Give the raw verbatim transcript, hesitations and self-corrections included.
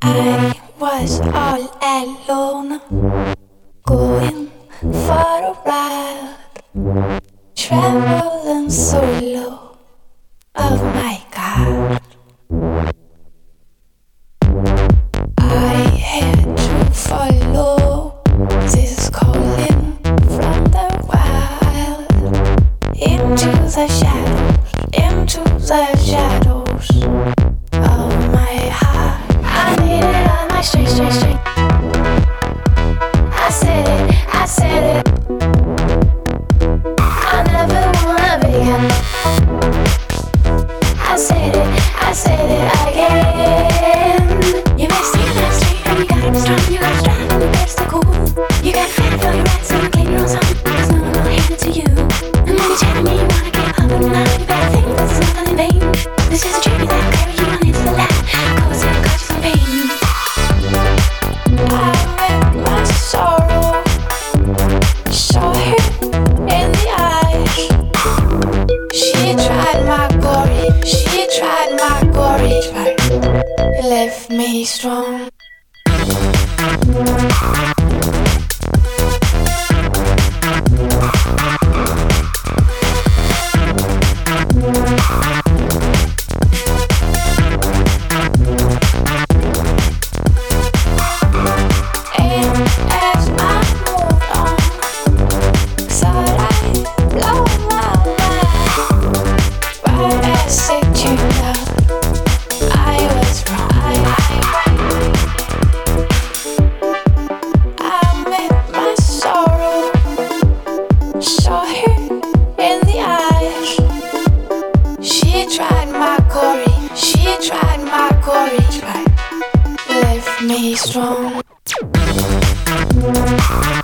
I was all alone, going for a ride, traveling solo of my God. I had to follow this calling from the wild into the shadows, into the shadows of my heart. I need it on my straight, straight, straight. I said it, I said it. I never wanna begin. I said it, I said it again. You missed it, you missed it, and you gotta be strong, you gotta strive, and you better stay cool. You gotta fight for your rights, and claim your own song, cause no one will hand it to you. And when you're chatting me, you wanna get up, and now you better think this is nothing in vain. This is a journey that carries you on into the light, cause it'll cause you some pain. I met my sorrow, saw her in the eyes. She tried my glory, she tried my glory, it left me strong. Me strong.